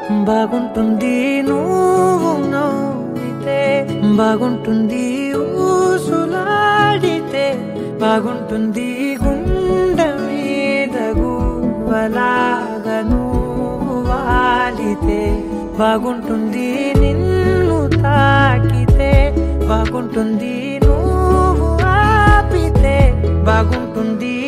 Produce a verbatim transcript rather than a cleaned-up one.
బాగుంటుంది నువ్వు నవ్వితే, బాగుంటుంది ఊసులాడితే, బాగుంటుంది గుండె మీద గువ్వలాగా నువ్వు వాలితే, బాగుంటుంది నిన్ను తాకితే, బాగుంటుంది నువ్వు ఆపితే, బాగుంటుంది